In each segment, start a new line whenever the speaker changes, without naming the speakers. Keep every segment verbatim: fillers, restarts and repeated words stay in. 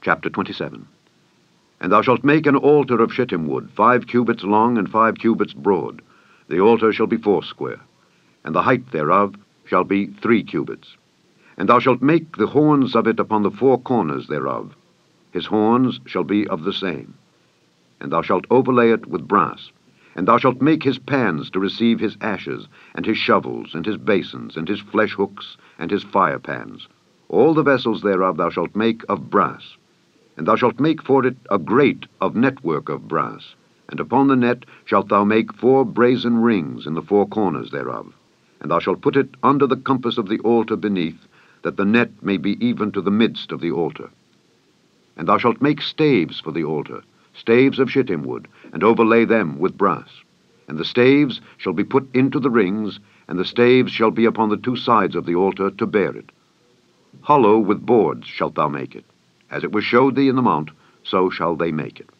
Chapter twenty-seven. And thou shalt make an altar of shittim wood, five cubits long and five cubits broad. The altar shall be foursquare, and the height thereof shall be three cubits. And thou shalt make the horns of it upon the four corners thereof. His horns shall be of the same. And thou shalt overlay it with brass. And thou shalt make his pans to receive his ashes, and his shovels, and his basins, and his flesh hooks, and his fire pans. All the vessels thereof thou shalt make of brass. And thou shalt make for it a grate of network of brass. And upon the net shalt thou make four brazen rings in the four corners thereof. And thou shalt put it under the compass of the altar beneath, that the net may be even to the midst of the altar. And thou shalt make staves for the altar, staves of shittim wood, and overlay them with brass. And the staves shall be put into the rings, and the staves shall be upon the two sides of the altar to bear it. Hollow with boards shalt thou make it. As it was showed thee in the mount, so shall they make it.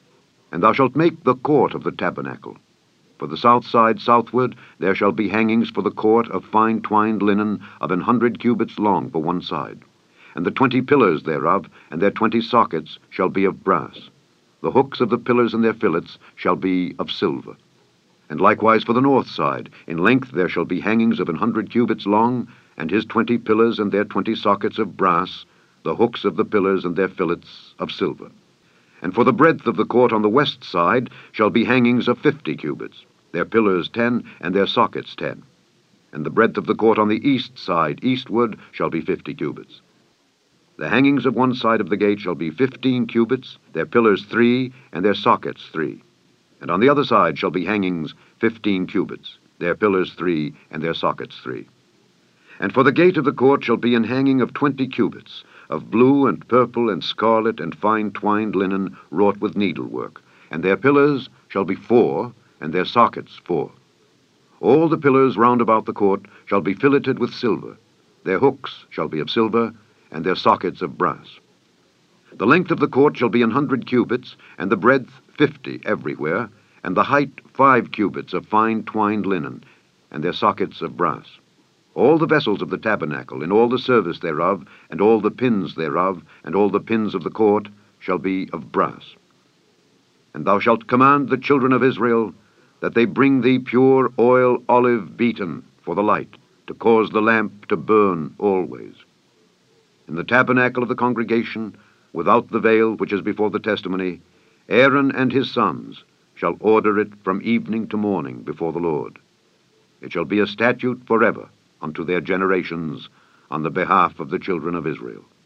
And thou shalt make the court of the tabernacle. For the south side southward there shall be hangings for the court of fine twined linen of an hundred cubits long for one side. And the twenty pillars thereof, and their twenty sockets, shall be of brass. The hooks of the pillars and their fillets shall be of silver. And likewise for the north side, in length there shall be hangings of an hundred cubits long, and his twenty pillars and their twenty sockets of brass, the hooks of the pillars and their fillets of silver. And for the breadth of the court on the west side shall be hangings of fifty cubits, their pillars ten, and their sockets ten. And the breadth of the court on the east side eastward shall be fifty cubits. The hangings of one side of the gate shall be fifteen cubits, their pillars three, and their sockets three. And on the other side shall be hangings fifteen cubits, their pillars three, and their sockets three. And for the gate of the court shall be an hanging of twenty cubits, of blue and purple and scarlet and fine twined linen wrought with needlework. And their pillars shall be four, and their sockets four. All the pillars round about the court shall be filleted with silver. Their hooks shall be of silver, and their sockets of brass. The length of the court shall be an hundred cubits, and the breadth fifty everywhere, and the height five cubits of fine twined linen, and their sockets of brass. All the vessels of the tabernacle, in all the service thereof, and all the pins thereof, and all the pins of the court, shall be of brass. And thou shalt command the children of Israel that they bring thee pure oil olive beaten for the light, to cause the lamp to burn always. In the tabernacle of the congregation, without the veil which is before the testimony, Aaron and his sons shall order it from evening to morning before the Lord. It shall be a statute forever unto their generations on the behalf of the children of Israel.